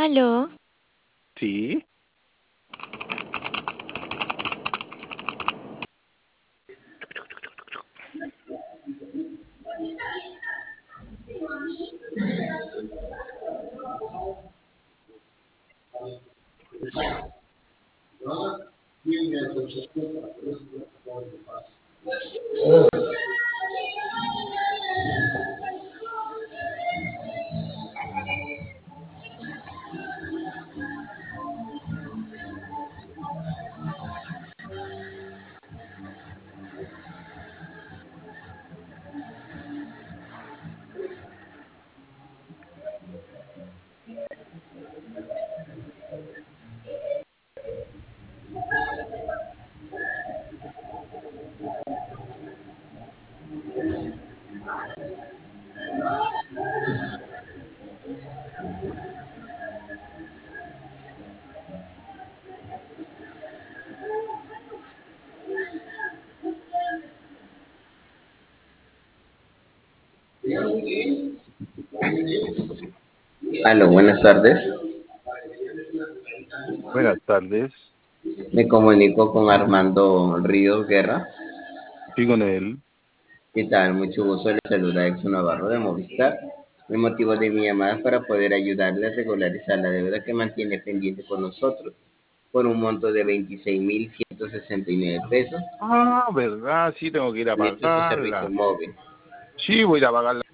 Aló, Sí, Aló, buenas tardes. buenas tardes. Me comunico con Armando Ríos Guerra. Sí, con él. ¿Qué tal? Mucho gusto. Le saluda Exo Navarro de Movistar. El motivo de mi llamada es para poder ayudarle a regularizar la deuda que mantiene pendiente con nosotros por un monto de 26.169 pesos. ¿Verdad? Sí, tengo que ir a Este es su servicio pagarla. móvil. Sí, voy a ir a pagarla.